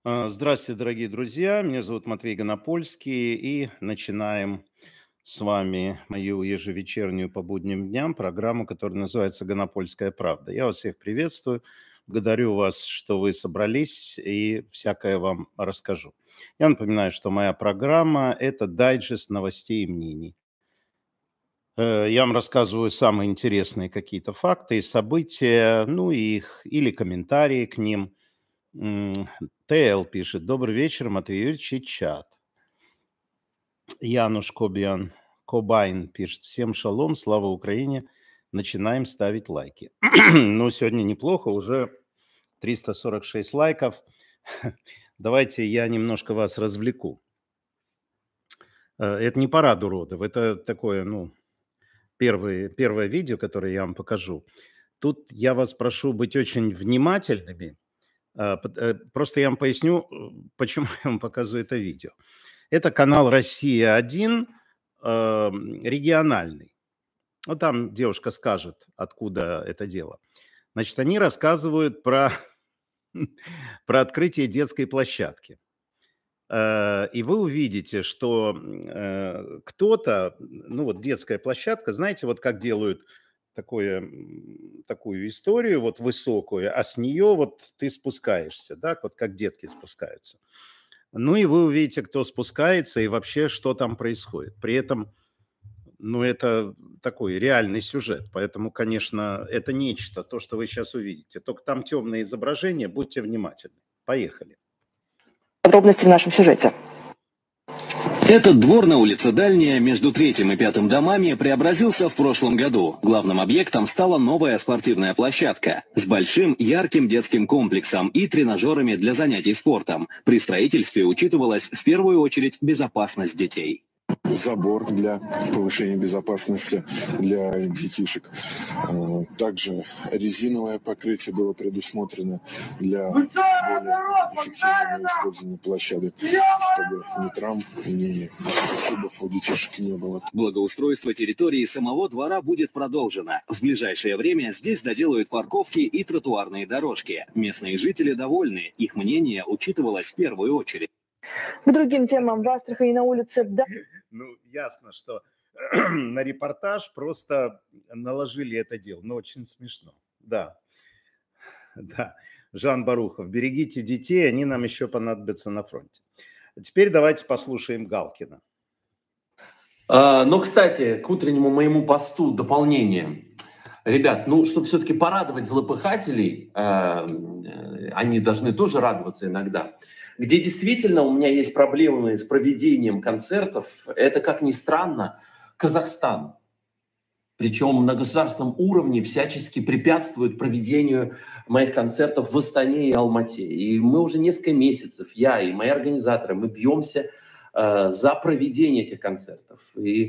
Здравствуйте, дорогие друзья. Меня зовут Матвей Гонопольский, и начинаем с вами мою ежевечернюю по будним дням программу, которая называется «Гонопольская правда». Я вас всех приветствую, благодарю вас, что вы собрались, и всякое вам расскажу. Я напоминаю, что моя программа – это дайджест новостей и мнений. Я вам рассказываю самые интересные какие-то факты и события, ну и их или комментарии к ним. М, ТЛ пишет: «Добрый вечер, Матвей Юрьевич и чат». Януш Кобайн пишет: «Всем шалом, слава Украине, начинаем ставить лайки». Ну, сегодня неплохо, уже 346 лайков. Давайте я немножко вас развлеку. Это не парад уродов, это такое, ну, первое видео, которое я вам покажу. Тут я вас прошу быть очень внимательными. Просто я вам поясню, почему я вам показываю это видео. Это канал «Россия-1», региональный. Вот там девушка скажет, откуда это дело. Значит, они рассказывают про, про открытие детской площадки. И вы увидите, что кто-то, ну вот детская площадка, знаете, вот как делают такую историю, вот высокую, а с нее вот ты спускаешься, да, вот как детки спускаются. Ну и вы увидите, кто спускается и вообще, что там происходит. При этом, ну, это такой реальный сюжет, поэтому, конечно, это нечто, то, что вы сейчас увидите. Только там темное изображение, будьте внимательны. Поехали. Подробности в нашем сюжете. Этот двор на улице Дальняя между третьим и пятым домами преобразился в прошлом году. Главным объектом стала новая спортивная площадка с большим ярким детским комплексом и тренажерами для занятий спортом. При строительстве учитывалась в первую очередь безопасность детей. Забор для повышения безопасности для детишек. Также резиновое покрытие было предусмотрено для более эффективного использования площадок, чтобы ни травм, ни ушибов у детишек не было. Благоустройство территории самого двора будет продолжено. В ближайшее время здесь доделают парковки и тротуарные дорожки. Местные жители довольны, их мнение учитывалось в первую очередь. К другим темам в Астрахани на улице... Ну, ясно, что на репортаж просто наложили это дело, но очень смешно. Да, да. Жан Барухов, берегите детей, они нам еще понадобятся на фронте. А теперь давайте послушаем Галкина. Но, кстати, к утреннему моему посту дополнение. Ребят, ну, чтобы все-таки порадовать злопыхателей, они должны тоже радоваться иногда. Где действительно у меня есть проблемы с проведением концертов, это, как ни странно, Казахстан. Причем на государственном уровне всячески препятствует проведению моих концертов в Астане и Алмате. И мы уже несколько месяцев, я и мои организаторы, мы бьемся за проведение этих концертов. И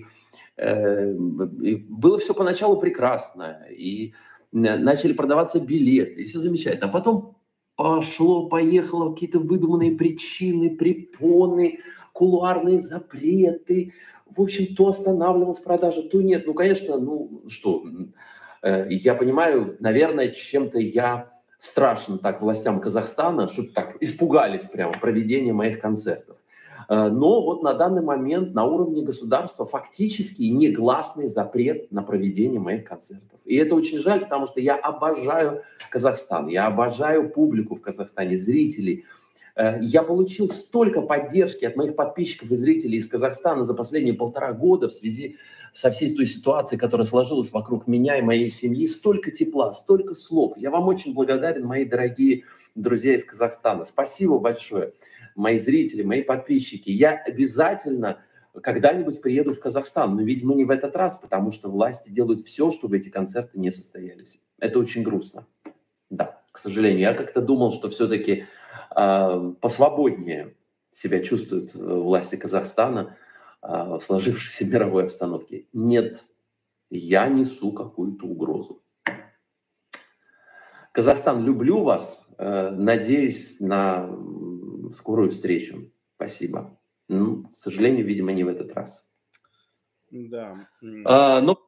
было все поначалу прекрасно, и начали продаваться билеты, и все замечательно. А потом пошло-поехало, какие-то выдуманные причины, препоны, кулуарные запреты. В общем, то останавливалась продажа, то нет. Ну, конечно, ну что, я понимаю, наверное, чем-то я страшен так властям Казахстана, что так испугались прямо проведения моих концертов. Но вот на данный момент на уровне государства фактически негласный запрет на проведение моих концертов. И это очень жаль, потому что я обожаю Казахстан, я обожаю публику в Казахстане, зрителей. Я получил столько поддержки от моих подписчиков и зрителей из Казахстана за последние 1,5 года в связи со всей той ситуацией, которая сложилась вокруг меня и моей семьи. Столько тепла, столько слов. Я вам очень благодарен, мои дорогие друзья из Казахстана. Спасибо большое, мои зрители, мои подписчики. Я обязательно когда-нибудь приеду в Казахстан, но, видимо, не в этот раз, потому что власти делают все, чтобы эти концерты не состоялись. Это очень грустно. Да, к сожалению. Я как-то думал, что все-таки посвободнее себя чувствуют власти Казахстана в сложившейся мировой обстановке. Нет, я несу какую-то угрозу. Казахстан, люблю вас. Надеюсь на скорую встречу. Спасибо. Ну, к сожалению, видимо, не в этот раз. Да. Но...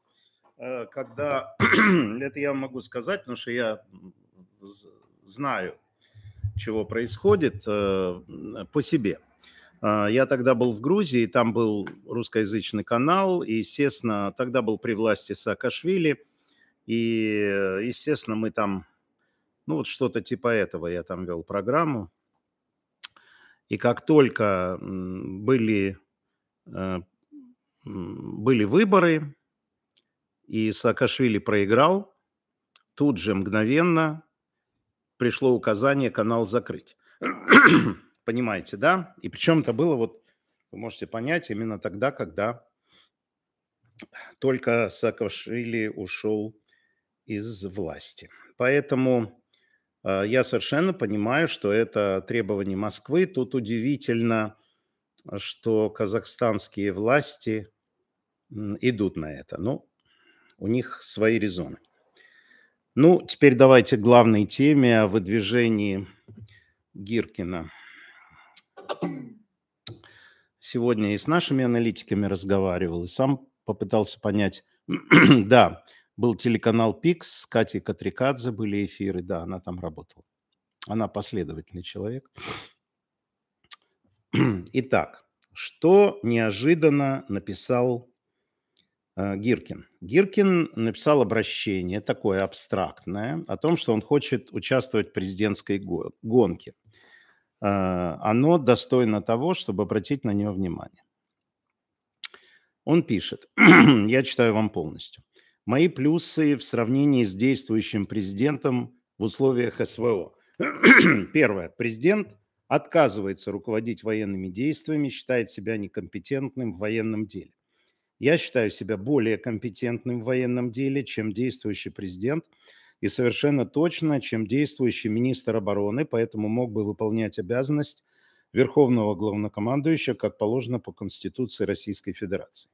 Когда... Это я могу сказать, потому что я знаю чего происходит, по себе. Я тогда был в Грузии, там был русскоязычный канал, и, естественно, тогда был при власти Саакашвили, и, естественно, мы там, ну вот что-то типа этого, я там вел программу, и как только были выборы, и Саакашвили проиграл, тут же мгновенно пришло указание канал закрыть. Понимаете, да? И причем это было, вот, вы можете понять, именно тогда, когда только Саакашвили ушел из власти. Поэтому я совершенно понимаю, что это требование Москвы. Тут удивительно, что казахстанские власти идут на это. Ну, у них свои резоны. Ну, теперь давайте к главной теме о выдвижении Гиркина. Сегодня и с нашими аналитиками разговаривал, и сам попытался понять. Да, был телеканал ПИКС, с Катей Катрикадзе были эфиры, да, она там работала. Она последовательный человек. Итак, что неожиданно написал Гиркин? Гиркин написал обращение такое абстрактное о том, что он хочет участвовать в президентской гонке. Оно достойно того, чтобы обратить на него внимание. Он пишет, я читаю вам полностью. Мои плюсы в сравнении с действующим президентом в условиях СВО. Первое. Президент отказывается руководить военными действиями, считает себя некомпетентным в военном деле. Я считаю себя более компетентным в военном деле, чем действующий президент, и совершенно точно, чем действующий министр обороны, поэтому мог бы выполнять обязанность Верховного главнокомандующего, как положено по Конституции Российской Федерации.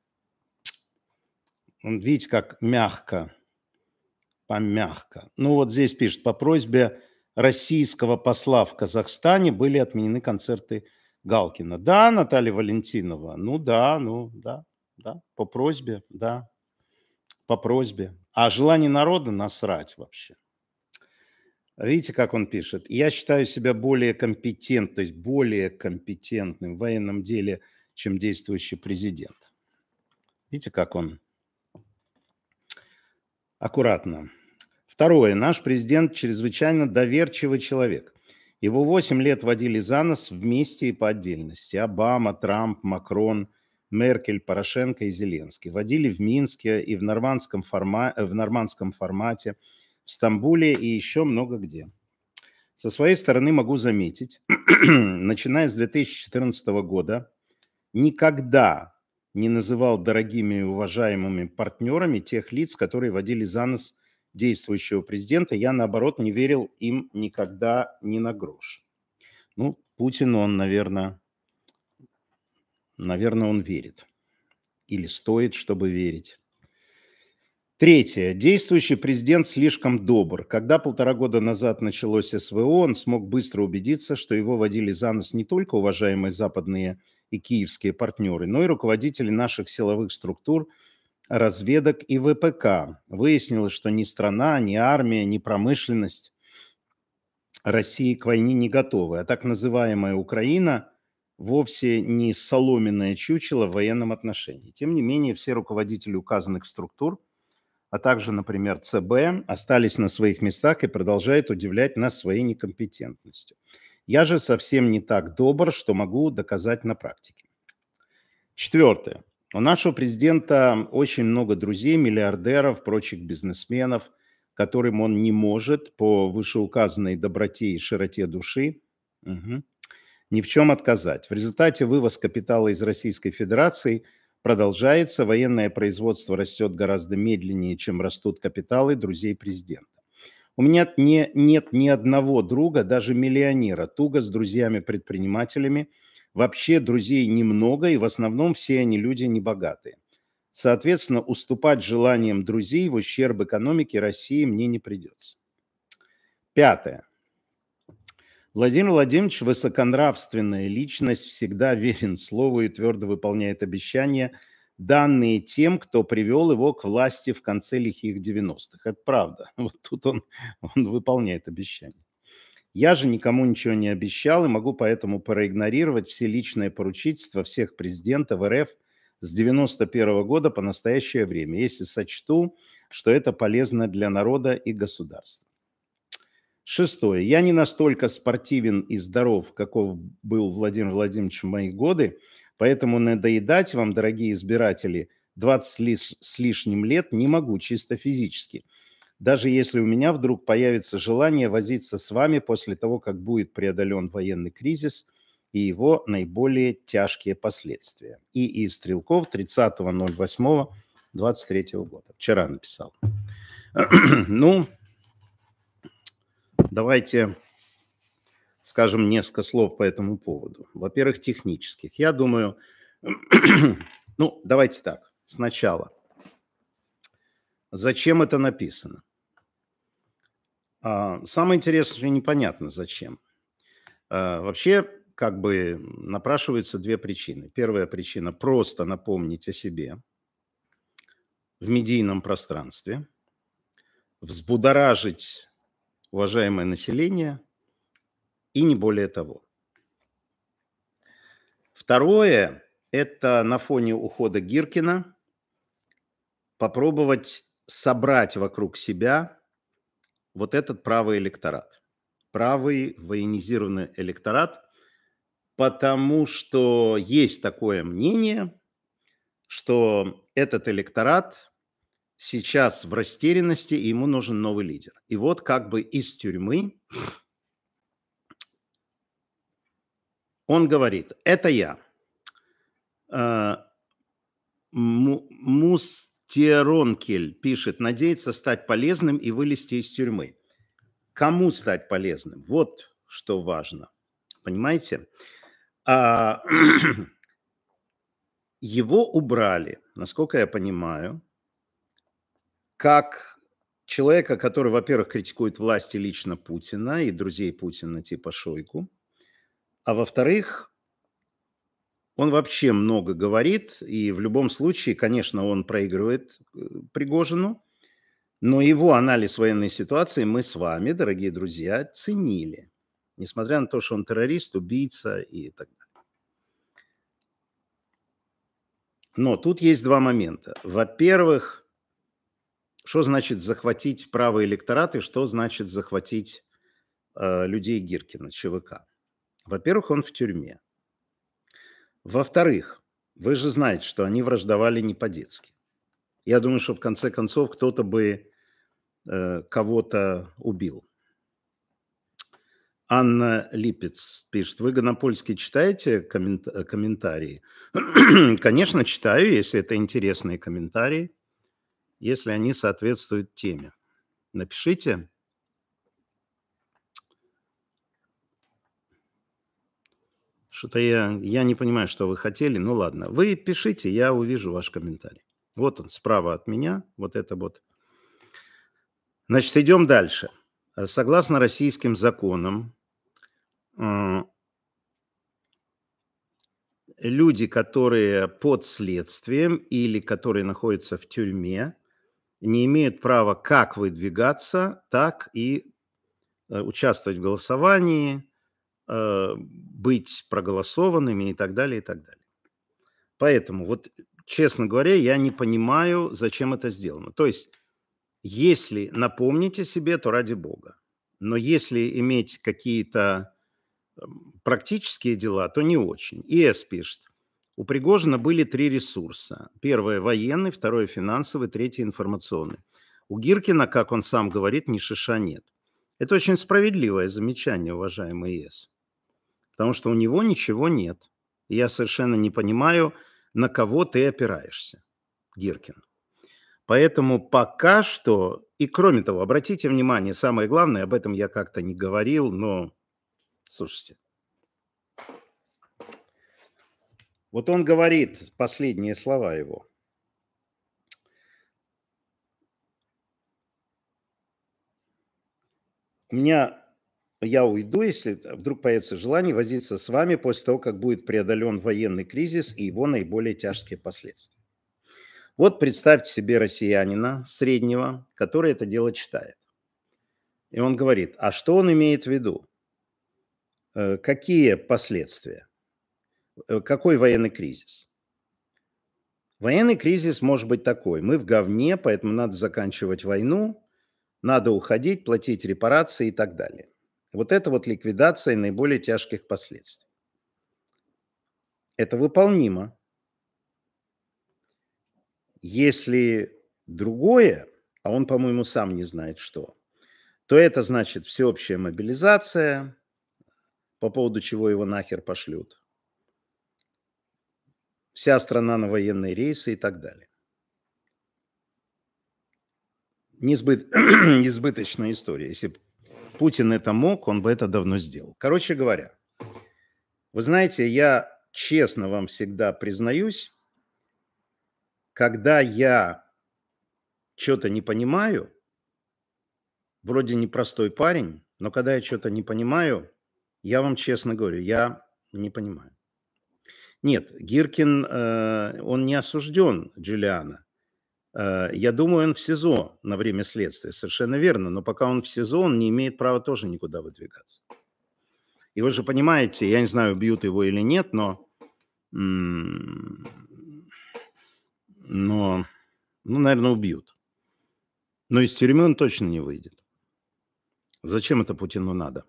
Видите, как мягко, помягко. Ну вот здесь пишет, по просьбе российского посла в Казахстане были отменены концерты Галкина. Да, Наталья Валентинова, да, по просьбе, да, по просьбе. А желание народа насрать вообще. Видите, как он пишет? Я считаю себя более компетентным, то есть более компетентным в военном деле, чем действующий президент. Видите, как он аккуратно. Второе. Наш президент чрезвычайно доверчивый человек. Его 8 лет водили за нос вместе и по отдельности. Обама, Трамп, Макрон, Меркель, Порошенко и Зеленский. Водили в Минске и в нормандском формате, в Стамбуле и еще много где. Со своей стороны могу заметить, начиная с 2014 года, никогда не называл дорогими и уважаемыми партнерами тех лиц, которые водили за нос действующего президента. Я, наоборот, не верил им никогда ни на грош. Ну, Путин, он, наверное, он верит. Или стоит, чтобы верить. Третье. Действующий президент слишком добр. Когда 1,5 года назад началось СВО, он смог быстро убедиться, что его водили за нос не только уважаемые западные и киевские партнеры, но и руководители наших силовых структур, разведок и ВПК. Выяснилось, что ни страна, ни армия, ни промышленность России к войне не готовы, а так называемая Украина вовсе не соломенное чучело в военном отношении. Тем не менее, все руководители указанных структур, а также, например, ЦБ, остались на своих местах и продолжают удивлять нас своей некомпетентностью. Я же совсем не так добр, что могу доказать на практике. Четвертое. У нашего президента очень много друзей, миллиардеров, прочих бизнесменов, которым он не может по вышеуказанной доброте и широте души ни в чем отказать. В результате вывоз капитала из Российской Федерации продолжается, военное производство растет гораздо медленнее, чем растут капиталы друзей президента. У меня нет ни одного друга, даже миллионера, туго с друзьями-предпринимателями. Вообще друзей немного, и в основном все они люди небогатые. Соответственно, уступать желаниям друзей в ущерб экономике России мне не придется. Пятое. Владимир Владимирович – высоконравственная личность, всегда верен слову и твердо выполняет обещания, данные тем, кто привел его к власти в конце лихих 90-х. Это правда. Вот тут он выполняет обещания. Я же никому ничего не обещал и могу поэтому проигнорировать все личные поручительства всех президентов РФ с 91 года по настоящее время, если сочту, что это полезно для народа и государства. Шестое. Я не настолько спортивен и здоров, каков был Владимир Владимирович в мои годы, поэтому надоедать вам, дорогие избиратели, 20 с лишним лет не могу чисто физически. Даже если у меня вдруг появится желание возиться с вами после того, как будет преодолен военный кризис и его наиболее тяжкие последствия. И Стрелков 30.08.23 года. Вчера написал. Ну, давайте скажем несколько слов по этому поводу. Во-первых, технических. Я думаю, ну, давайте так, сначала. Зачем это написано? Самое интересное, что непонятно зачем. Вообще, как бы напрашиваются две причины. Первая причина – просто напомнить о себе в медийном пространстве, взбудоражить уважаемое население и не более того. Второе – это на фоне ухода Гиркина попробовать собрать вокруг себя вот этот правый электорат, правый военизированный электорат, потому что есть такое мнение, что этот электорат сейчас в растерянности, и ему нужен новый лидер. И вот как бы из тюрьмы он говорит, это я. Мустеронкель пишет, надеется стать полезным и вылезти из тюрьмы. Кому стать полезным? Вот что важно. Понимаете? Его убрали, насколько я понимаю, как человека, который, во-первых, критикует власти лично Путина и друзей Путина типа Шойгу, а во-вторых, он вообще много говорит, и в любом случае, конечно, он проигрывает Пригожину, но его анализ военной ситуации мы с вами, дорогие друзья, ценили, несмотря на то, что он террорист, убийца и так далее. Но тут есть два момента. Во-первых, что значит захватить правый электорат и что значит захватить людей Гиркина, ЧВК? Во-первых, он в тюрьме. Во-вторых, вы же знаете, что они враждовали не по-детски. Я думаю, что в конце концов кто-то бы кого-то убил. Анна Липец пишет, вы Гонопольский читаете комментарии? Конечно, читаю, если это интересные комментарии, если они соответствуют теме. Напишите. Что-то я не понимаю, что вы хотели. Ну ладно, вы пишите, я увижу ваш комментарий. Вот он, справа от меня, вот это вот. Значит, идем дальше. Согласно российским законам, люди, которые под следствием или которые находятся в тюрьме, не имеют права как выдвигаться, так и участвовать в голосовании, быть проголосованными и так далее, и так далее. Поэтому, вот, честно говоря, я не понимаю, зачем это сделано. То есть, если напомните себе, то ради бога. Но если иметь какие-то практические дела, то не очень. ИС пишет, у Пригожина были 3 ресурса. Первое – военный, второе – финансовый, третий – информационный. У Гиркина, как он сам говорит, ни шиша нет. Это очень справедливое замечание, уважаемый ИС. Потому что у него ничего нет. И я совершенно не понимаю, на кого ты опираешься, Гиркин. Поэтому пока что, и кроме того, обратите внимание, самое главное, об этом я как-то не говорил, но, слушайте. Вот он говорит, последние слова его. Я уйду, если вдруг появится желание возиться с вами после того, как будет преодолен военный кризис и его наиболее тяжкие последствия. Вот представьте себе россиянина среднего, который это дело читает. И он говорит, а что он имеет в виду? какие последствия? Какой военный кризис? Военный кризис может быть такой. Мы в говне, поэтому надо заканчивать войну, надо уходить, платить репарации и так далее. Вот это вот ликвидация наиболее тяжких последствий. Это выполнимо. Если другое, а он, по-моему, сам не знает что, то это значит всеобщая мобилизация, по поводу чего его нахер пошлют. Вся страна на военные рейсы и так далее. Несбыточная история. Если бы Путин это мог, он бы это давно сделал. Короче говоря, вы знаете, я честно вам всегда признаюсь, когда я что-то не понимаю, вроде непростой парень, но когда я что-то не понимаю, я вам честно говорю, я не понимаю. Нет, Гиркин, он не осужден, Джулиано. Я думаю, он в СИЗО на время следствия, совершенно верно. Но пока он в СИЗО, он не имеет права тоже никуда выдвигаться. И вы же понимаете, я не знаю, убьют его или нет, но наверное, убьют. Но из тюрьмы он точно не выйдет. Зачем это Путину надо?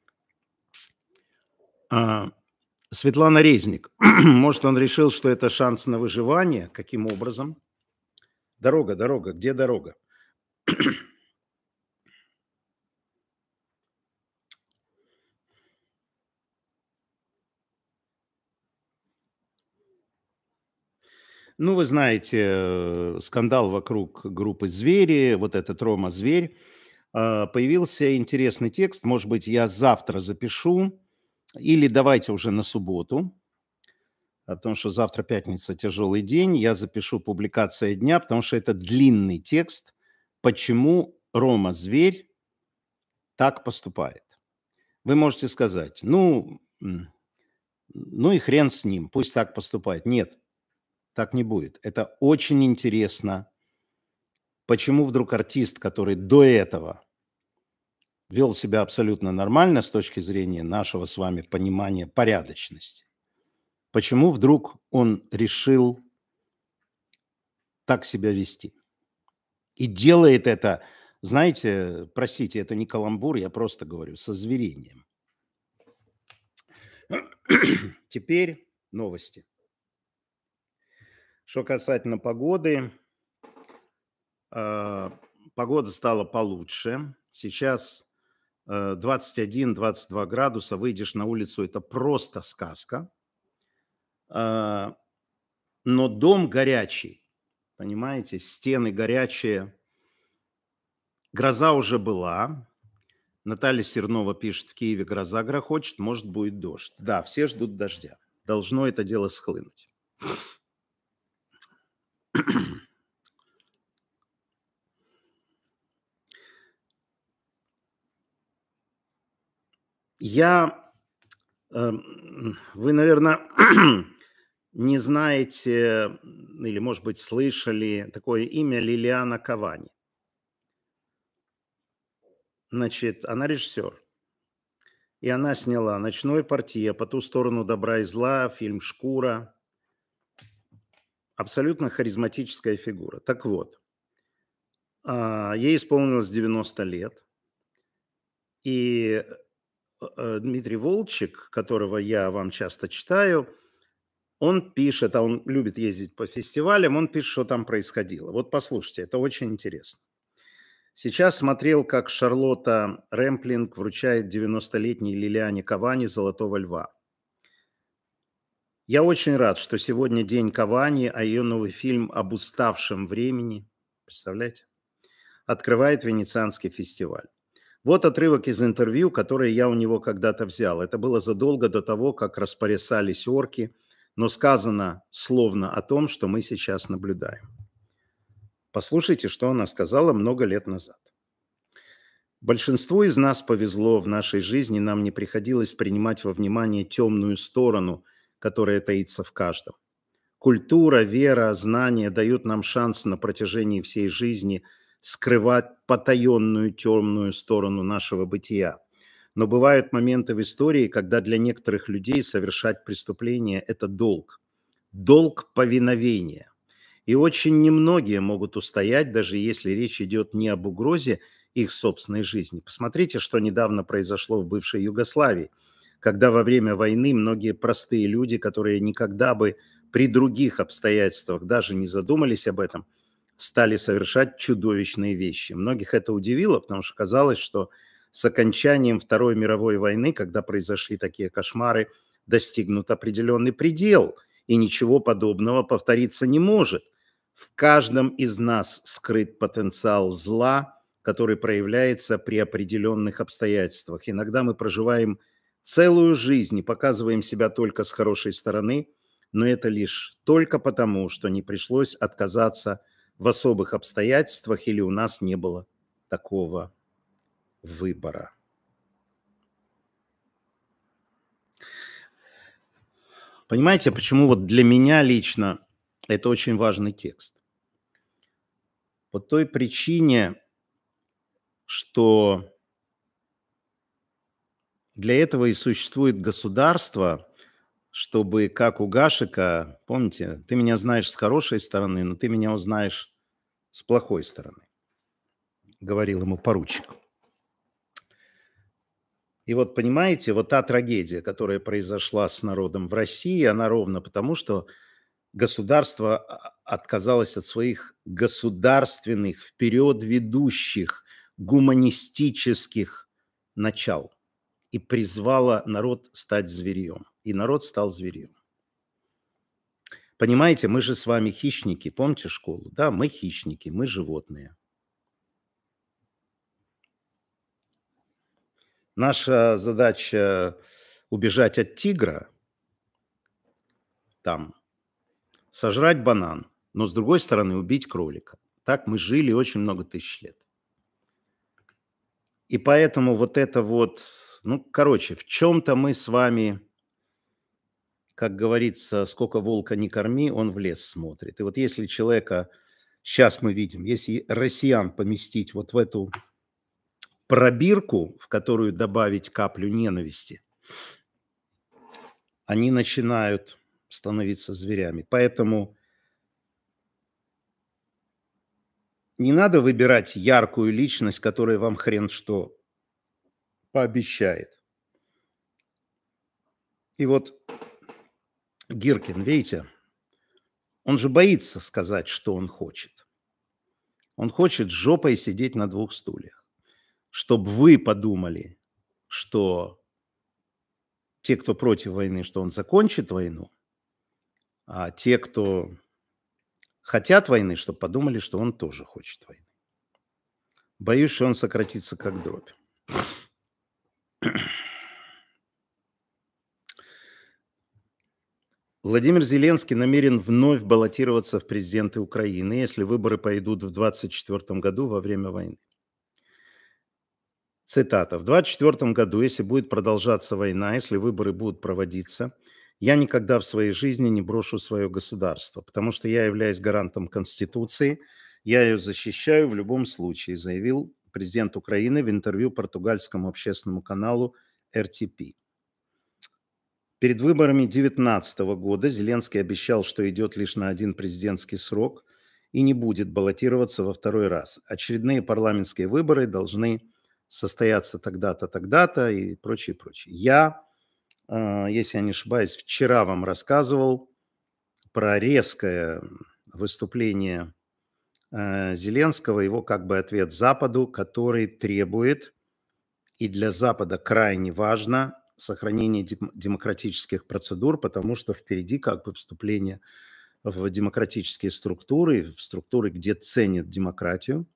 Светлана Резник. Может, он решил, что это шанс на выживание? Каким образом? Дорога. Где дорога? Ну, вы знаете, скандал вокруг группы «Звери», вот этот Рома Зверь. Появился интересный текст, может быть, я завтра запишу, или давайте уже на субботу, потому что завтра пятница, тяжелый день, я запишу публикация дня, потому что это длинный текст, почему Рома Зверь так поступает. Вы можете сказать, ну и хрен с ним, пусть так поступает. Нет, так не будет. Это очень интересно, почему вдруг артист, который до этого вел себя абсолютно нормально с точки зрения нашего с вами понимания порядочности, почему вдруг он решил так себя вести? И делает это, знаете, простите, это не каламбур, я просто говорю, со озверением. Теперь новости. Что касательно погоды, погода стала получше. Сейчас 21-22 градуса, выйдешь на улицу, это просто сказка. Но дом горячий, понимаете, стены горячие. Гроза уже была. Наталья Сернова пишет, в Киеве гроза грохочет, может, будет дождь. Да, все ждут дождя. Должно это дело схлынуть. Вы, наверное, не знаете или, может быть, слышали такое имя Лилиана Кавани. Значит, она режиссер. И она сняла «Ночной портье», «По ту сторону добра и зла», фильм «Шкура». Абсолютно харизматическая фигура. Так вот, ей исполнилось 90 лет. И Дмитрий Волчек, которого я вам часто читаю, он пишет, а он любит ездить по фестивалям, он пишет, что там происходило. Вот послушайте, это очень интересно. Сейчас смотрел, как Шарлотта Рэмплинг вручает 90-летней Лилиане Кавани «Золотого льва». Я очень рад, что сегодня день Кавани, а ее новый фильм об уставшем времени, представляете, открывает Венецианский фестиваль. Вот отрывок из интервью, которое я у него когда-то взял. Это было задолго до того, как распоясались орки, но сказано словно о том, что мы сейчас наблюдаем. Послушайте, что она сказала много лет назад. Большинству из нас повезло в нашей жизни, нам не приходилось принимать во внимание темную сторону, которая таится в каждом. Культура, вера, знания дают нам шанс на протяжении всей жизни скрывать потаенную темную сторону нашего бытия. но бывают моменты в истории, когда для некоторых людей совершать преступление – это долг. Долг повиновения. И очень немногие могут устоять, даже если речь идет не об угрозе их собственной жизни. Посмотрите, что недавно произошло в бывшей Югославии, когда во время войны многие простые люди, которые никогда бы при других обстоятельствах даже не задумались об этом, стали совершать чудовищные вещи. Многих это удивило, потому что казалось, что с окончанием Второй мировой войны, когда произошли такие кошмары, достигнут определенный предел, и ничего подобного повториться не может. В каждом из нас скрыт потенциал зла, который проявляется при определенных обстоятельствах. Иногда мы проживаем целую жизнь и показываем себя только с хорошей стороны, но это лишь только потому, что не пришлось отказаться в особых обстоятельствах или у нас не было такого выбора. Понимаете, почему вот для меня лично это очень важный текст? По той причине, что для этого и существует государство, чтобы, как у Гашека, помните, ты меня знаешь с хорошей стороны, но ты меня узнаешь с плохой стороны, говорил ему поручик. И вот понимаете, вот та трагедия, которая произошла с народом в России, она ровно потому, что государство отказалось от своих государственных, вперед ведущих, гуманистических начал и призвало народ стать зверьем. И народ стал зверьем. Понимаете, мы же с вами хищники. Помните школу? Да, мы хищники, мы животные. Наша задача убежать от тигра, там, сожрать банан, но с другой стороны убить кролика. Так мы жили очень много тысяч лет. И поэтому вот это вот, ну, короче, в чем-то мы с вами, как говорится, сколько волка не корми, он в лес смотрит. И вот если человека, сейчас мы видим, если россиян поместить вот в эту пробирку, в которую добавить каплю ненависти, они начинают становиться зверями. Поэтому не надо выбирать яркую личность, которая вам хрен что пообещает. И вот Гиркин, видите, он же боится сказать, что он хочет. Он хочет жопой сидеть на двух стульях. Чтобы вы подумали, что те, кто против войны, что он закончит войну, а те, кто хотят войны, чтобы подумали, что он тоже хочет войны. Боюсь, что он сократится как дробь. Владимир Зеленский намерен вновь баллотироваться в президенты Украины, если выборы пойдут в 2024 году во время войны. Цитата. «В 2024 году, если будет продолжаться война, если выборы будут проводиться, я никогда в своей жизни не брошу свое государство, потому что я являюсь гарантом Конституции, я ее защищаю в любом случае», заявил президент Украины в интервью португальскому общественному каналу RTP. Перед выборами 2019 года Зеленский обещал, что идет лишь на один президентский срок и не будет баллотироваться во второй раз. Очередные парламентские выборы должны состояться тогда-то, тогда-то и прочее, прочее. Я, если я не ошибаюсь, вчера вам рассказывал про резкое выступление Зеленского, его как бы ответ Западу, который требует, и для Запада крайне важно, сохранение демократических процедур, потому что впереди как бы вступление в демократические структуры, в структуры, где ценят демократию,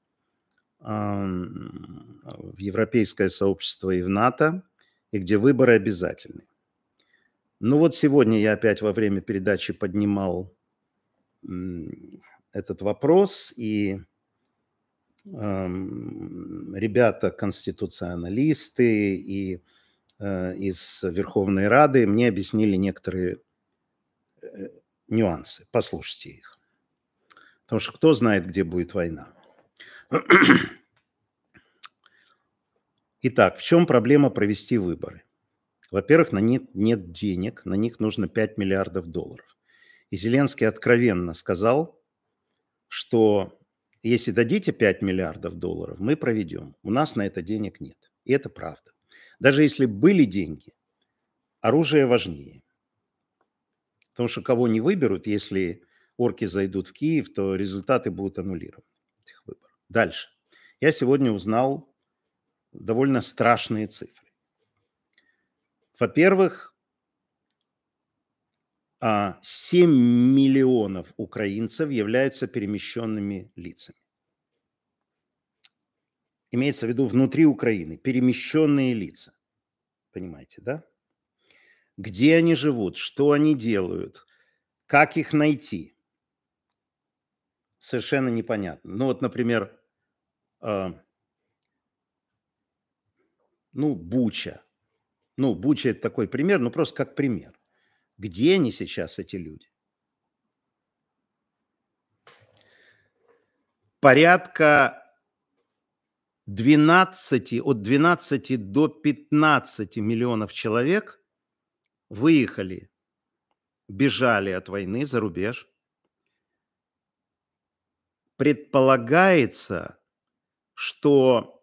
в европейское сообщество и в НАТО, и где выборы обязательны. Ну вот сегодня я опять во время передачи поднимал этот вопрос, и ребята, конституционалисты и из Верховной Рады мне объяснили некоторые нюансы. Послушайте их. Потому что кто знает, где будет война. Итак, в чем проблема провести выборы? Во-первых, на них нет денег, на них нужно 5 миллиардов долларов. И Зеленский откровенно сказал, что если дадите 5 миллиардов долларов, мы проведем. У нас на это денег нет. И это правда. Даже если были деньги, оружие важнее. Потому что кого не выберут, если орки зайдут в Киев, то результаты будут аннулированы этих выборов. Дальше. Я сегодня узнал довольно страшные цифры. Во-первых, 7 миллионов украинцев являются перемещенными лицами. Имеется в виду внутри Украины, перемещенные лица. Понимаете, да? Где они живут, что они делают, как их найти, совершенно непонятно. Ну вот, например, Буча. Буча – это такой пример, просто как пример. Где они сейчас, эти люди? Порядка от 12 до 15 миллионов человек выехали, бежали от войны за рубеж. Предполагается, что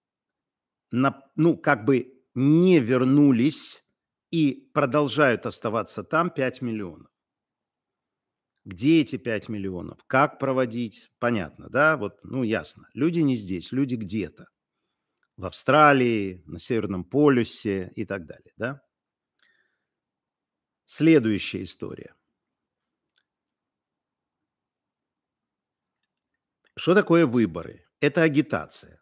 не вернулись и продолжают оставаться там 5 миллионов. Где эти 5 миллионов? Как проводить? Понятно, да? Ясно. Люди не здесь, люди где-то. В Австралии, на Северном полюсе и так далее, да? Следующая история. Что такое выборы? Это агитация.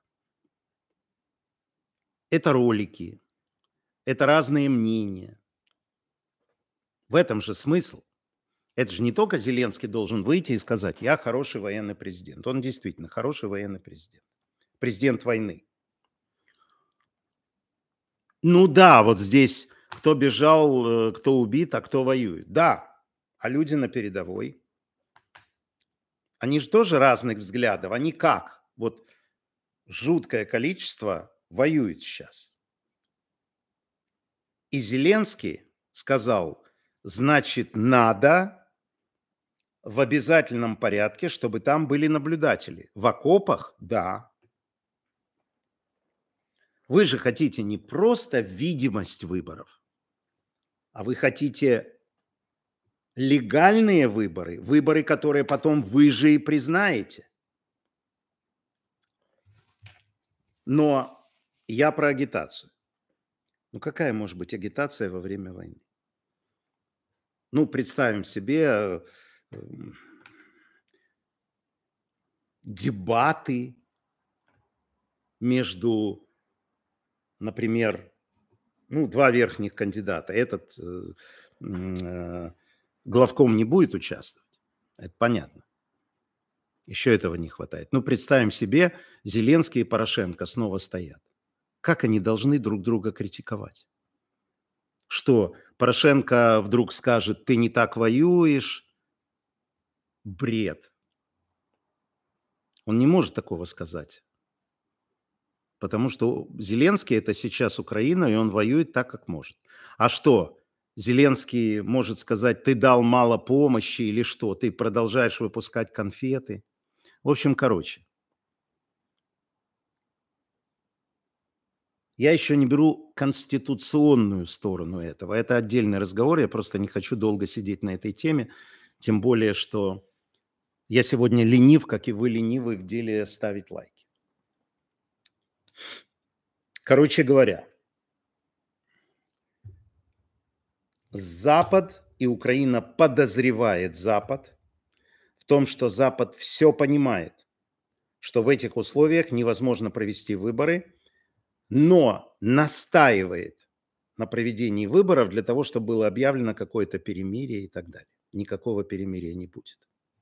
Это ролики. Это разные мнения. В этом же смысл. Это же не только Зеленский должен выйти и сказать: я хороший военный президент. Он действительно хороший военный президент. Президент войны. Вот здесь кто бежал, кто убит, а кто воюет. Да, а люди на передовой. Они же тоже разных взглядов. Они как? Жуткое количество воюет сейчас. И Зеленский сказал: значит, надо в обязательном порядке, чтобы там были наблюдатели. В окопах? Да. Вы же хотите не просто видимость выборов, а вы хотите легальные выборы, выборы, которые потом вы же и признаете. Но я про агитацию. Какая может быть агитация во время войны? Представим себе дебаты между, например, два верхних кандидата. Этот главком не будет участвовать. Это понятно. Еще этого не хватает. Представим себе, Зеленский и Порошенко снова стоят. Как они должны друг друга критиковать? Что, Порошенко вдруг скажет: ты не так воюешь? Бред. Он не может такого сказать. Потому что Зеленский – это сейчас Украина, и он воюет так, как может. А что, Зеленский может сказать: ты дал мало помощи, или что, ты продолжаешь выпускать конфеты? В общем, я еще не беру конституционную сторону этого. Это отдельный разговор, я просто не хочу долго сидеть на этой теме. Тем более, что я сегодня ленив, как и вы ленивы в деле ставить лайки. Запад и Украина подозревает Запад в том, что Запад все понимает, что в этих условиях невозможно провести выборы, но настаивает на проведении выборов для того, чтобы было объявлено какое-то перемирие и так далее. Никакого перемирия не будет.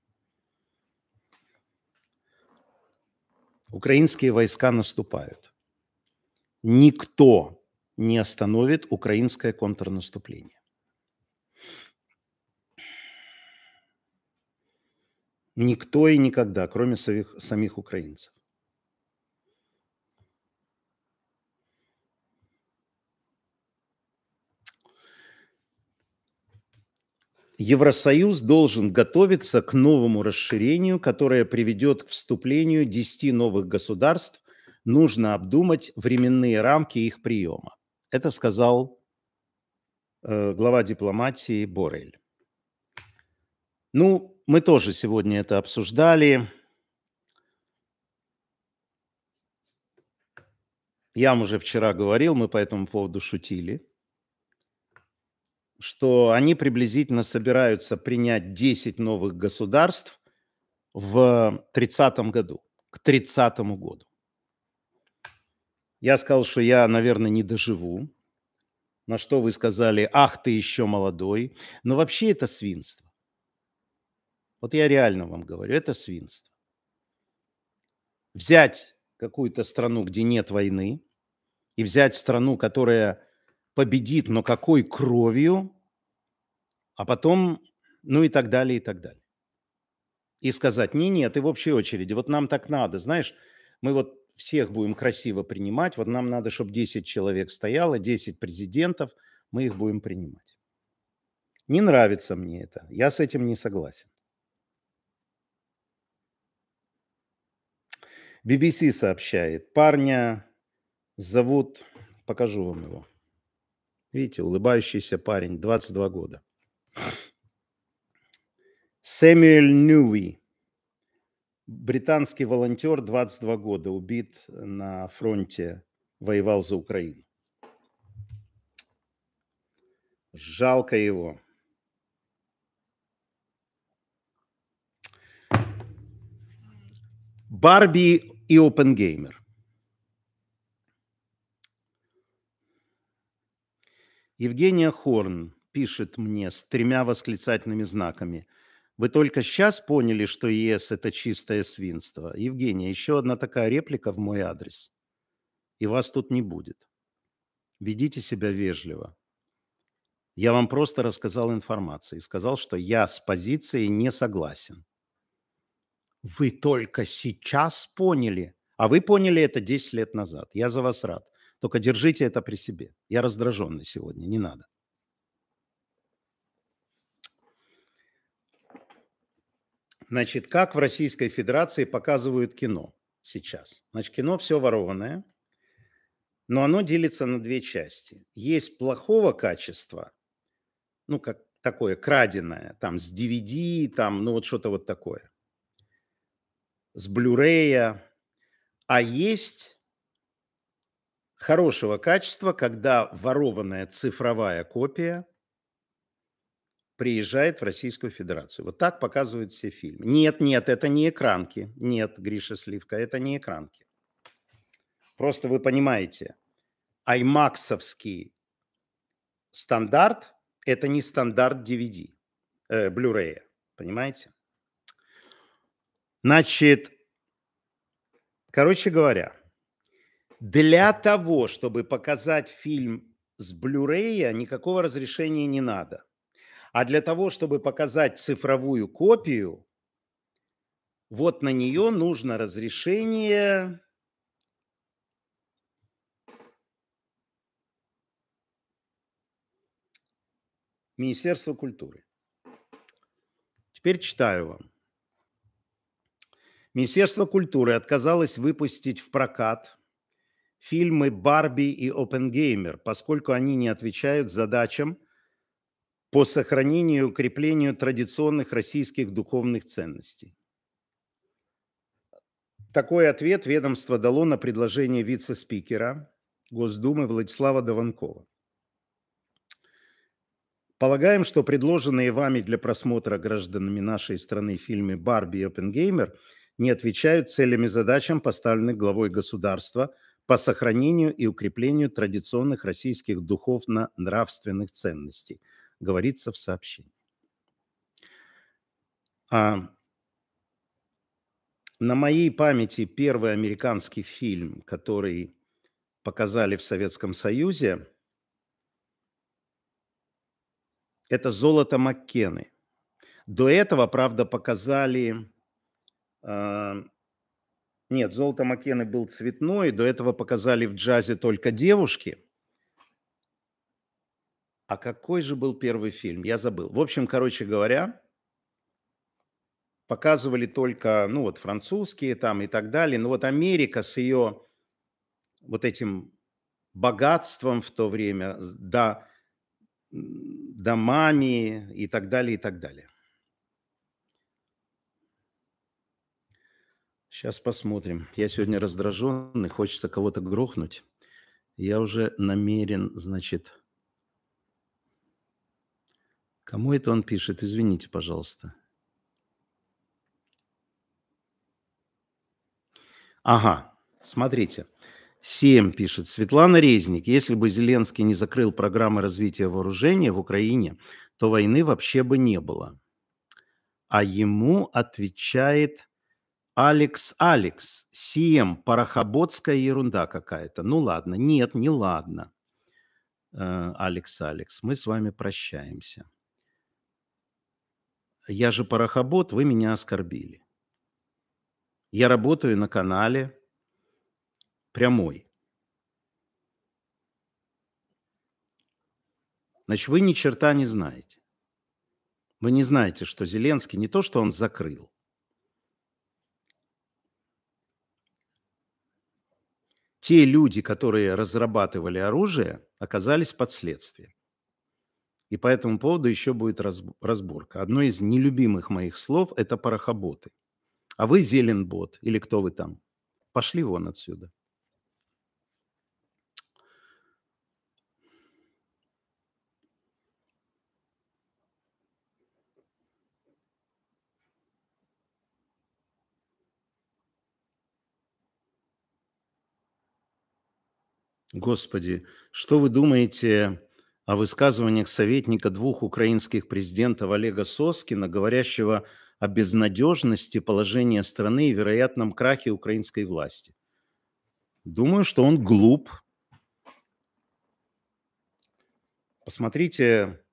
Украинские войска наступают. Никто не остановит украинское контрнаступление. Никто и никогда, кроме самих украинцев. Евросоюз должен готовиться к новому расширению, которое приведет к вступлению 10 новых государств. Нужно обдумать временные рамки их приема. Это сказал глава дипломатии Боррель. Ну, мы тоже сегодня это обсуждали. Я вам уже вчера говорил, мы по этому поводу шутили, что они приблизительно собираются принять 10 новых государств в 30-м году, к 30-му году. Я сказал, что я, наверное, не доживу, на что вы сказали: ах, ты еще молодой. Но вообще это свинство. Вот я реально вам говорю, это свинство. Взять какую-то страну, где нет войны, и взять страну, которая победит, но какой кровью, а потом, ну и так далее, и так далее. И сказать: не, ты в общей очереди, вот нам так надо, знаешь, мы вот всех будем красиво принимать, вот нам надо, чтобы 10 человек стояло, 10 президентов, мы их будем принимать. Не нравится мне это, я с этим не согласен. BBC сообщает, парня зовут, покажу вам его. Видите, улыбающийся парень, 22 года. Сэмюэль Ньюи, британский волонтер, 22 года, убит на фронте, воевал за Украину. Жалко его. Барби и Оппенгеймер. Евгения Хорн пишет мне с 3 восклицательными знаками. Вы только сейчас поняли, что ЕС – это чистое свинство? Евгения, еще одна такая реплика в мой адрес, и вас тут не будет. Ведите себя вежливо. Я вам просто рассказал информацию и сказал, что я с позицией не согласен. Вы только сейчас поняли, а вы поняли это 10 лет назад. Я за вас рад. Только держите это при себе. Я раздраженный сегодня, не надо. Значит, как в Российской Федерации показывают кино сейчас? Значит, кино все ворованное, но оно делится на 2 части. Есть плохого качества, ну, как такое краденое, там с DVD, там, ну, вот что-то вот такое, с Blu-ray, а есть хорошего качества, когда ворованная цифровая копия приезжает в Российскую Федерацию. Вот так показывают все фильмы. Нет, это не экранки. Нет, Гриша Сливка, это не экранки. Просто вы понимаете, аймаксовский стандарт – это не стандарт DVD, Blu-ray, понимаете? Значит, короче говоря, для того, чтобы показать фильм с Blu-ray, никакого разрешения не надо. А для того, чтобы показать цифровую копию, вот на нее нужно разрешение Министерства культуры. Теперь читаю вам. Министерство культуры отказалось выпустить в прокат фильмы «Барби» и «Оппенгеймер», поскольку они не отвечают задачам по сохранению и укреплению традиционных российских духовных ценностей. Такой ответ ведомство дало на предложение вице-спикера Госдумы Владислава Дованкова. Полагаем, что предложенные вами для просмотра гражданами нашей страны фильмы «Барби» и «Оппенгеймер» не отвечают целям и задачам, поставленных главой государства по сохранению и укреплению традиционных российских духовно-нравственных ценностей, говорится в сообщении. На моей памяти первый американский фильм, который показали в Советском Союзе, это «Золото Маккены». До этого, правда, показали... Нет, «Золото Маккены» был цветной, до этого показали «В джазе только девушки». А какой же был первый фильм? Я забыл. В общем, короче говоря, показывали только, ну вот, французские там и так далее. Но вот Америка с ее вот этим богатством в то время, домами и так далее, и так далее. Сейчас посмотрим. Я сегодня раздраженный, хочется кого-то грохнуть. Я уже намерен, значит... Кому это он пишет? Извините, пожалуйста. Ага, смотрите. 7 пишет. Светлана Резник. Если бы Зеленский не закрыл программы развития вооружения в Украине, то войны вообще бы не было. А ему отвечает Алекс. 7. Парохоботская ерунда какая-то. Ну ладно. Нет, не ладно. Алекс. Мы с вами прощаемся. Я же парохобот, вы меня оскорбили. Я работаю на канале прямой. Значит, вы ни черта не знаете. Вы не знаете, что Зеленский не то, что он закрыл. Те люди, которые разрабатывали оружие, оказались под следствием. И по этому поводу еще будет разборка. Одно из нелюбимых моих слов – это парохоботы. А вы Зеленбот, или кто вы там? Пошли вон отсюда. Господи, что вы думаете о высказываниях советника 2 украинских президентов Олега Соскина, говорящего о безнадежности положения страны и вероятном крахе украинской власти? Думаю, что он глуп. Посмотрите,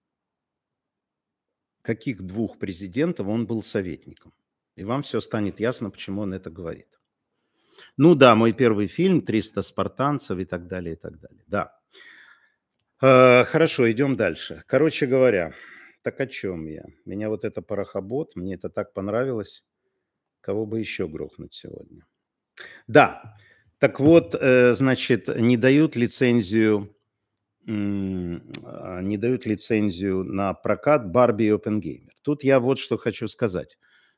каких 2 президентов он был советником. И вам все станет ясно, почему он это говорит. Ну да, мой первый фильм «300 спартанцев» и так далее, и так далее. Да. Хорошо, идем дальше. Короче говоря, так о чем я? Меня вот это парохобот, мне это так понравилось. Кого бы еще грохнуть сегодня? Да, так вот, значит, не дают лицензию на прокат Барби и Оппенгеймер. Тут я вот что хочу сказать.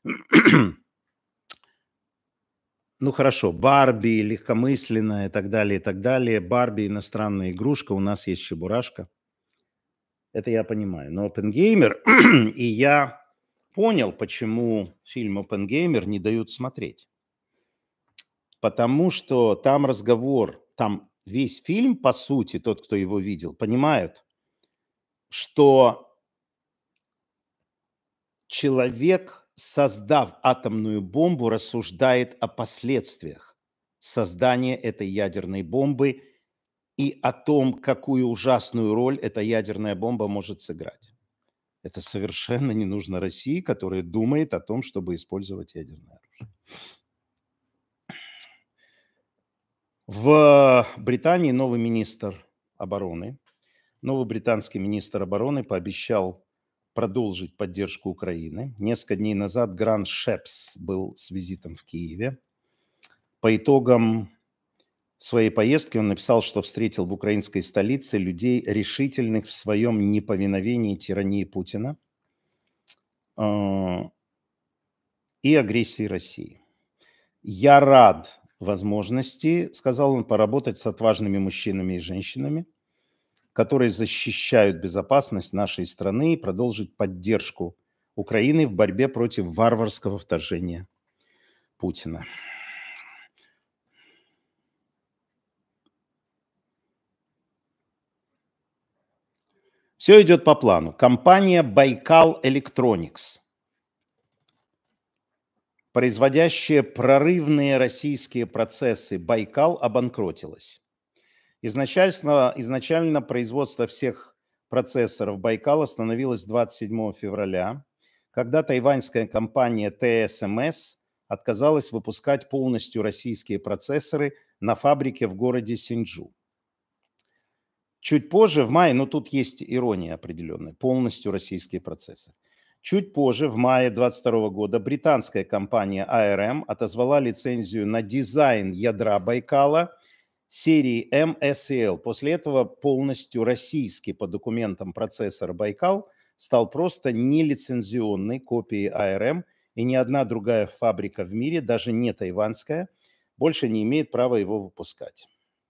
Ну хорошо, Барби, легкомысленная и так далее, и так далее. Барби – иностранная игрушка, у нас есть Чебурашка. Это я понимаю. Но Оппенгеймер, и я понял, почему фильм Оппенгеймер не дают смотреть. Потому что там разговор, там весь фильм, по сути, тот, кто его видел, понимают, что человек, создав атомную бомбу, рассуждает о последствиях создания этой ядерной бомбы и о том, какую ужасную роль эта ядерная бомба может сыграть. Это совершенно не нужно России, которая думает о том, чтобы использовать ядерное оружие. В Британии новый британский министр обороны пообещал продолжить поддержку Украины. Несколько дней назад Грант Шепс был с визитом в Киеве. По итогам своей поездки он написал, что встретил в украинской столице людей, решительных в своем неповиновении тирании Путина и агрессии России. Я рад возможности, сказал он, поработать с отважными мужчинами и женщинами, которые защищают безопасность нашей страны и продолжить поддержку Украины в борьбе против варварского вторжения Путина. Все идет по плану. Компания Baikal Electronics, производящая прорывные российские процессы Baikal, обанкротилась. Изначально производство всех процессоров Baikal остановилось 27 февраля, когда тайваньская компания TSMC отказалась выпускать полностью российские процессоры на фабрике в городе Синьчжу. Чуть позже, в мае, но тут есть ирония определенная, полностью российские процессы. Чуть позже, в мае 2022 года, британская компания ARM отозвала лицензию на дизайн ядра Байкала серии MSEL. После этого полностью российский по документам процессор Байкал стал просто нелицензионной копией ARM, и ни одна другая фабрика в мире, даже не тайваньская, больше не имеет права его выпускать.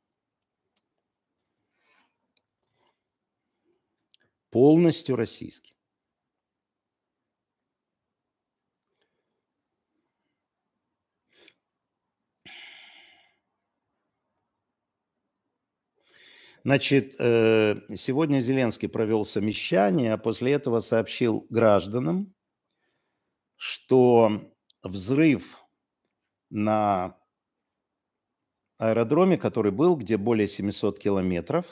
Полностью российский. Значит, сегодня Зеленский провел совещание, а после этого сообщил гражданам, что взрыв на аэродроме, который был, где более 700 километров,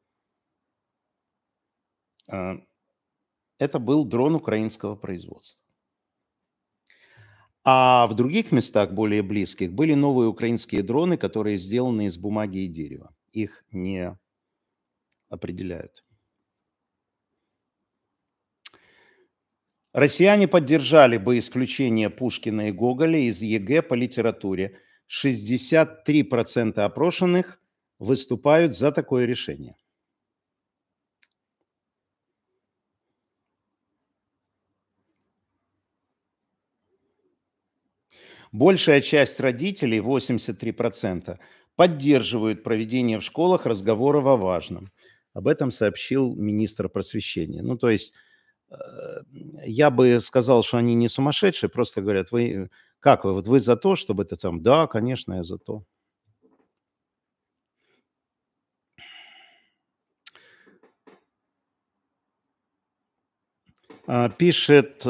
это был дрон украинского производства. А в других местах, более близких, были новые украинские дроны, которые сделаны из бумаги и дерева. Их не определяют. Россияне поддержали бы исключение Пушкина и Гоголя из ЕГЭ по литературе. 63% опрошенных выступают за такое решение. Большая часть родителей, 83%, поддерживают проведение в школах разговоров о важном. Об этом сообщил министр просвещения. Ну, то есть, я бы сказал, что они не сумасшедшие, просто говорят, вы как вы, вот вы за то, чтобы это там, да, конечно, я за то. Пишет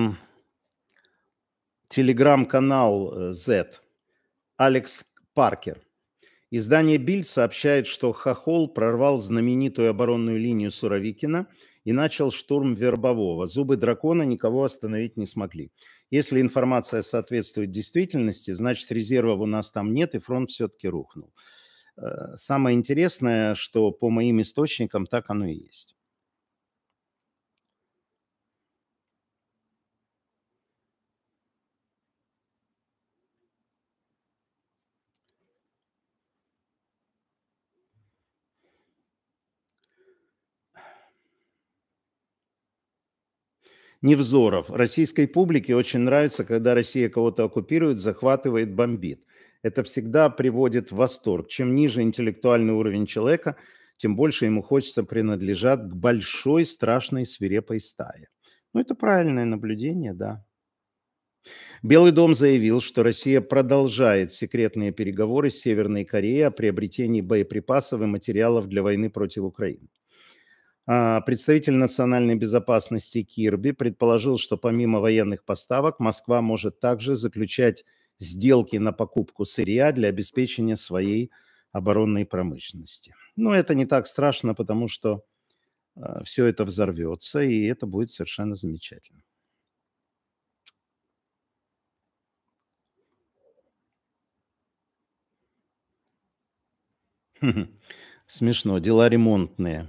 телеграм-канал Z, Алекс Паркер. Издание «Бильд» сообщает, что Хохол прорвал знаменитую оборонную линию Суровикина и начал штурм Вербового. Зубы дракона никого остановить не смогли. Если информация соответствует действительности, значит, резервов у нас там нет, и фронт все-таки рухнул. Самое интересное, что по моим источникам так оно и есть. Невзоров. Российской публике очень нравится, когда Россия кого-то оккупирует, захватывает, бомбит. Это всегда приводит в восторг. Чем ниже интеллектуальный уровень человека, тем больше ему хочется принадлежать к большой, страшной, свирепой стае. Ну, это правильное наблюдение, да. Белый дом заявил, что Россия продолжает секретные переговоры с Северной Кореей о приобретении боеприпасов и материалов для войны против Украины. Представитель национальной безопасности Кирби предположил, что помимо военных поставок Москва может также заключать сделки на покупку сырья для обеспечения своей оборонной промышленности. Но это не так страшно, потому что все это взорвется, и это будет совершенно замечательно. Смешно. Дела ремонтные.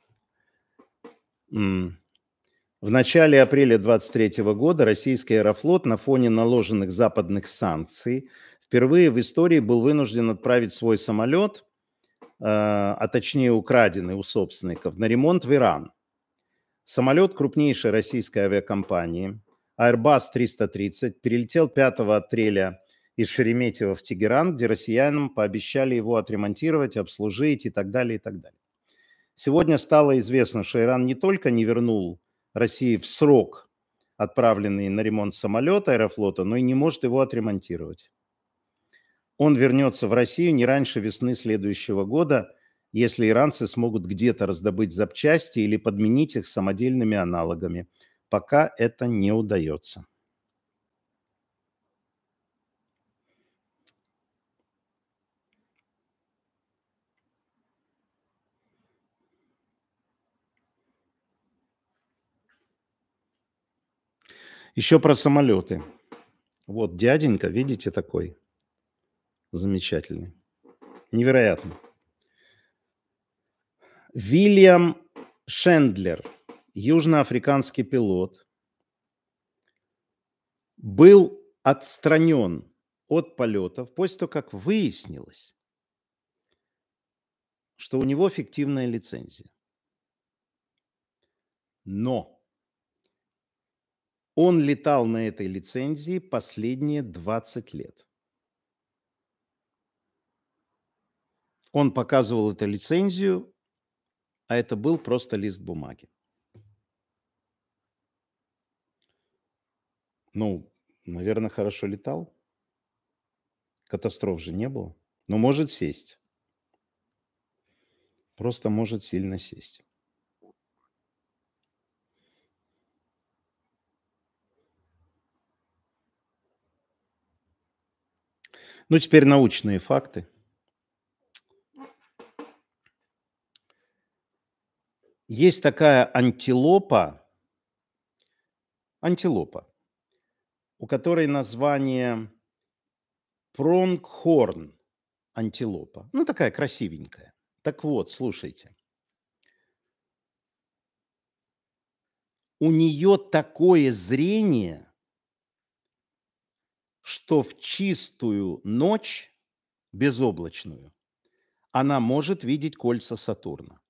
В начале апреля 2023 года российский Аэрофлот на фоне наложенных западных санкций впервые в истории был вынужден отправить свой самолет, а точнее украденный у собственников, на ремонт в Иран. Самолет крупнейшей российской авиакомпании Airbus 330 перелетел 5 апреля из Шереметьево в Тегеран, где россиянам пообещали его отремонтировать, обслужить и так далее, и так далее. Сегодня стало известно, что Иран не только не вернул России в срок отправленный на ремонт самолет Аэрофлота, но и не может его отремонтировать. Он вернется в Россию не раньше весны следующего года, если иранцы смогут где-то раздобыть запчасти или подменить их самодельными аналогами. Пока это не удается. Еще про самолеты. Вот дяденька, видите, такой замечательный. Невероятно. Вильям Шендлер, южноафриканский пилот, был отстранен от полетов после того, как выяснилось, что у него фиктивная лицензия. Но он летал на этой лицензии последние 20 лет. Он показывал эту лицензию, а это был просто лист бумаги. Ну, наверное, хорошо летал. Катастроф же не было. Но может сесть. Просто может сильно сесть. Ну, теперь научные факты. Есть такая антилопа, у которой название пронгхорн антилопа. Ну, такая красивенькая. Так вот, слушайте. У нее такое зрение, что в чистую ночь, безоблачную, она может видеть кольца Сатурна.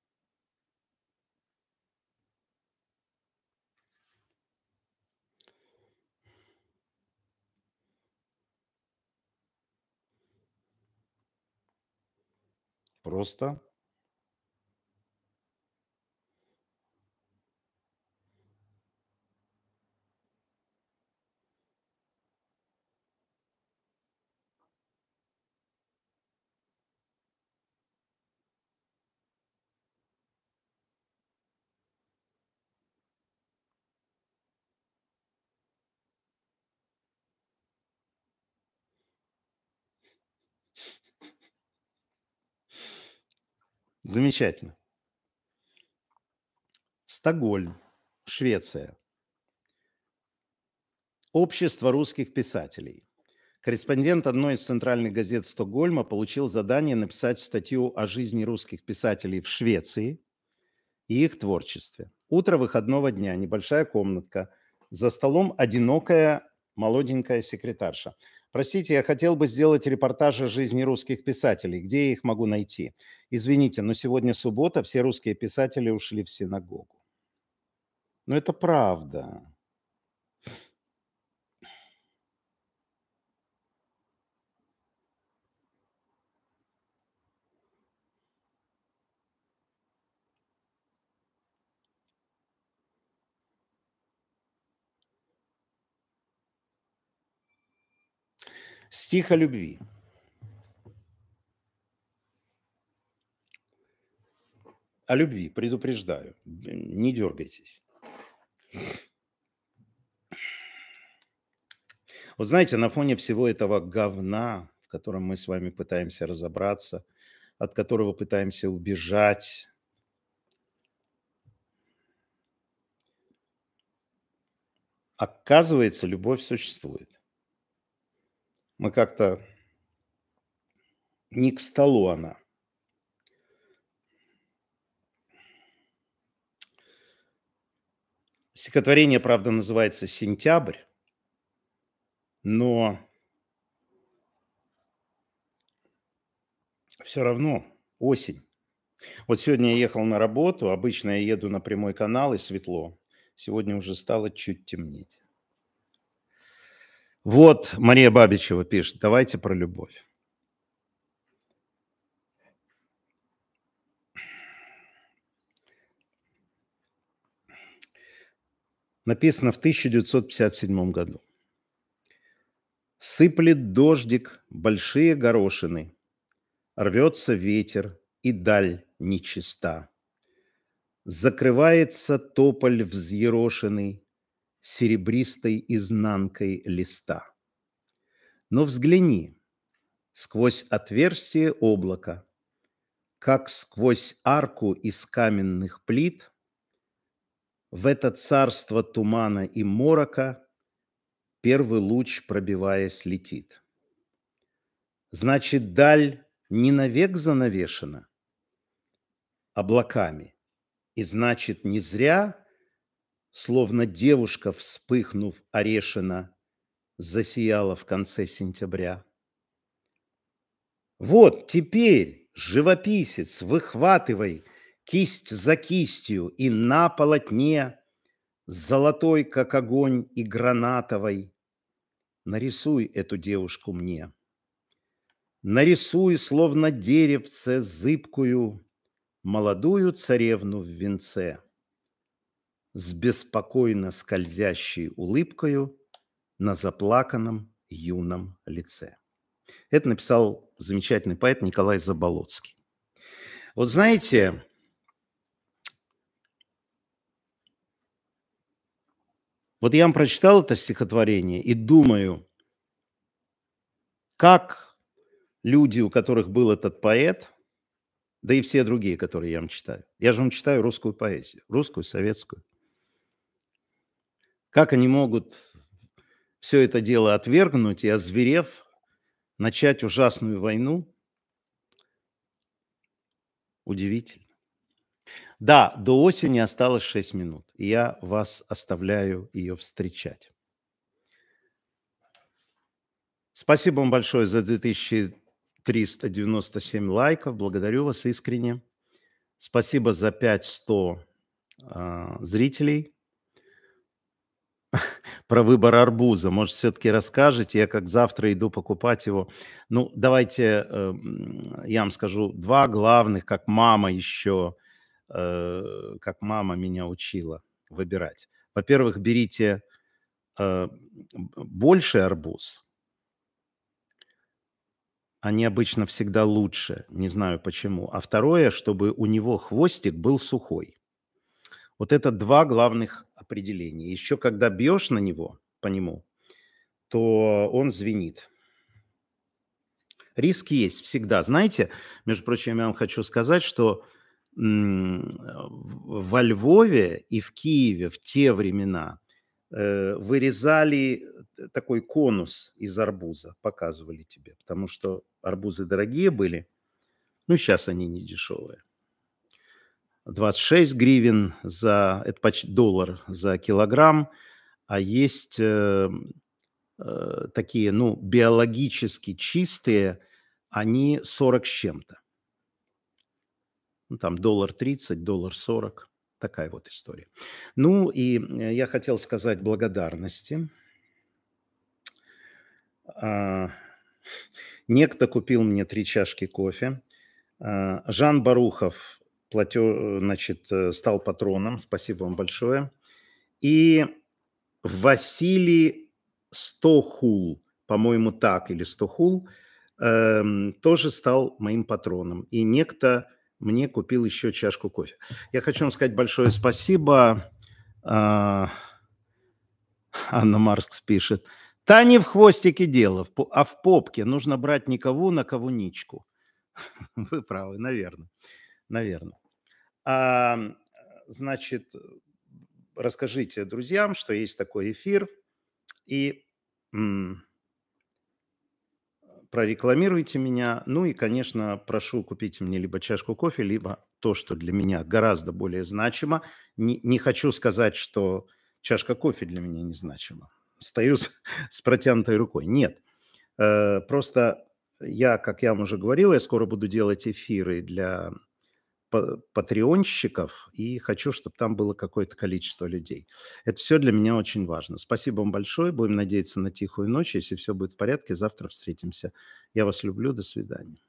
Просто замечательно. Стокгольм, Швеция. Общество русских писателей. Корреспондент одной из центральных газет Стокгольма получил задание написать статью о жизни русских писателей в Швеции и их творчестве. Утро выходного дня, небольшая комнатка, за столом одинокая молоденькая секретарша. Простите, я хотел бы сделать репортаж о жизни русских писателей. Где я их могу найти? Извините, но сегодня суббота, все русские писатели ушли в синагогу. Но это правда. Стих о любви. О любви, предупреждаю, не дергайтесь. Вот знаете, на фоне всего этого говна, в котором мы с вами пытаемся разобраться, от которого пытаемся убежать, оказывается, любовь существует. Мы как-то не к столу она. Стихотворение, правда, называется «Сентябрь», но все равно осень. Вот сегодня я ехал на работу, обычно я еду на прямой канал и светло. Сегодня уже стало чуть темнеть. Вот Мария Бабичева пишет, давайте про любовь. Написано в 1957 году. Сыплет дождик, большие горошины, рвется ветер, и даль нечиста. Закрывается тополь взъерошенный серебристой изнанкой листа. Но взгляни сквозь отверстие облака, как сквозь арку из каменных плит, в это царство тумана и морока первый луч, пробиваясь, летит. Значит, даль не навек занавешена, облаками. И значит, не зря, словно девушка, вспыхнув орешина, засияла в конце сентября. Вот теперь, живописец, выхватывай кисть за кистью и на полотне золотой, как огонь, и гранатовой нарисуй эту девушку мне. Нарисуй, словно деревце зыбкую, молодую царевну в венце с беспокойно скользящей улыбкою на заплаканном юном лице. Это написал замечательный поэт Николай Заболоцкий. Вот знаете, вот я вам прочитал это стихотворение и думаю, как люди, у которых был этот поэт, да и все другие, которые я вам читаю. Я же вам читаю русскую поэзию, русскую, советскую. Как они могут все это дело отвергнуть и, озверев, начать ужасную войну? Удивительно. Да, до осени осталось 6 минут, и я вас оставляю ее встречать. Спасибо вам большое за 2397 лайков. Благодарю вас искренне. Спасибо за 5100 зрителей. Про выбор арбуза. Может, все-таки расскажете? Я как завтра иду покупать его. Ну, давайте я вам скажу два главных, как мама еще, как мама меня учила выбирать. Во-первых, берите больший арбуз. Они обычно всегда лучше, не знаю почему. А второе, чтобы у него хвостик был сухой. Вот это два главных определения. Еще когда бьешь на него, по нему, то он звенит. Риск есть всегда. Знаете, между прочим, я вам хочу сказать, что во Львове и в Киеве в те времена вырезали такой конус из арбуза, показывали тебе, потому что арбузы дорогие были, ну, сейчас они не дешевые. 26 гривен за, это почти $1 за килограмм, а есть такие, ну, биологически чистые, они 40 с чем-то. Ну, там $1.30, $1.40. Такая вот история. Ну, и я хотел сказать благодарности. Некто купил мне 3 чашки кофе. Жан Барухов стал патроном. Спасибо вам большое. И Василий Стохул, по-моему, так, или Стохул, тоже стал моим патроном. И некто мне купил еще чашку кофе. Я хочу вам сказать большое спасибо. Анна Маркс пишет. Та не в хвостике дело, а в попке. Нужно брать не кову на ковуничку. Вы правы, наверное. Значит, расскажите друзьям, что есть такой эфир, и прорекламируйте меня. Ну и, конечно, прошу купить мне либо чашку кофе, либо то, что для меня гораздо более значимо. Не хочу сказать, что чашка кофе для меня не значима. Стою с протянутой рукой. Нет. Просто я, как я вам уже говорил, я скоро буду делать эфиры для патреонщиков, и хочу, чтобы там было какое-то количество людей. Это все для меня очень важно. Спасибо вам большое. Будем надеяться на тихую ночь. Если все будет в порядке, завтра встретимся. Я вас люблю. До свидания.